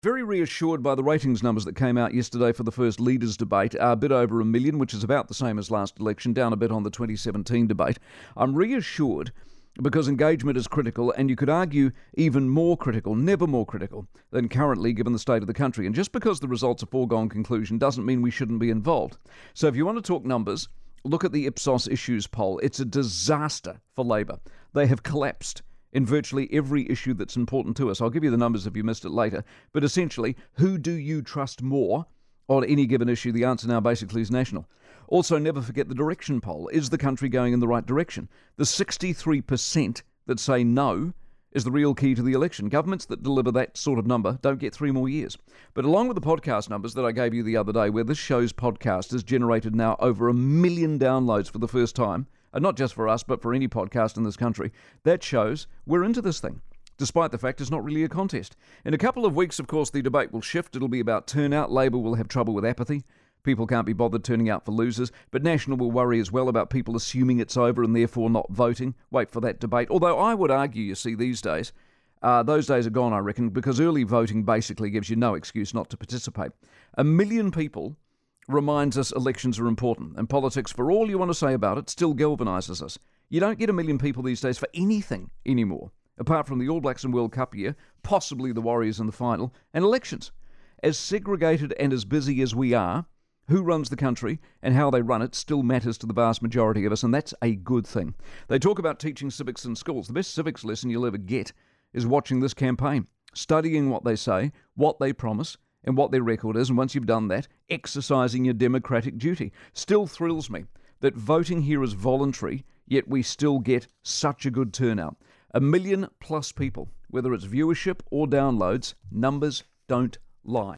Very reassured by the ratings numbers that came out yesterday for the first leaders debate, a bit over 1 million, which is about the same as last election, down a bit on the 2017 debate. I'm reassured because engagement is critical, and you could argue even more critical, never more critical, than currently given the state of the country. And just because the results are foregone conclusion doesn't mean we shouldn't be involved. So if you want to talk numbers, look at the Ipsos Issues poll. It's a disaster for Labor. They have collapsed in virtually every issue that's important to us. I'll give you the numbers if you missed it later. But essentially, who do you trust more on any given issue? The answer now basically is national. Also, never forget the direction poll. Is the country going in the right direction? The 63% that say no is the real key to the election. Governments that deliver that sort of number don't get 3 more years. But along with the podcast numbers that I gave you the other day, where this show's podcast has generated now over 1 million downloads for the first time, and not just for us, but for any podcast in this country, that shows we're into this thing, despite the fact it's not really a contest. In a couple of weeks, of course, the debate will shift. It'll be about turnout. Labor will have trouble with apathy. People can't be bothered turning out for losers. But National will worry as well about people assuming it's over and therefore not voting. Wait for that debate. Although I would argue, you see, these days, those days are gone, I reckon, because early voting basically gives you no excuse not to participate. 1 million people reminds us elections are important, and politics, for all you want to say about it, still galvanises us. You don't get 1 million people these days for anything anymore, apart from the All Blacks and World Cup year, possibly the Warriors in the final, and elections. As segregated and as busy as we are, who runs the country and how they run it still matters to the vast majority of us, and that's a good thing. They talk about teaching civics in schools. The best civics lesson you'll ever get is watching this campaign, studying what they say, what they promise, and what their record is, and once you've done that, exercising your democratic duty. Still thrills me that voting here is voluntary, yet we still get such a good turnout. 1 million plus people, whether it's viewership or downloads, numbers don't lie.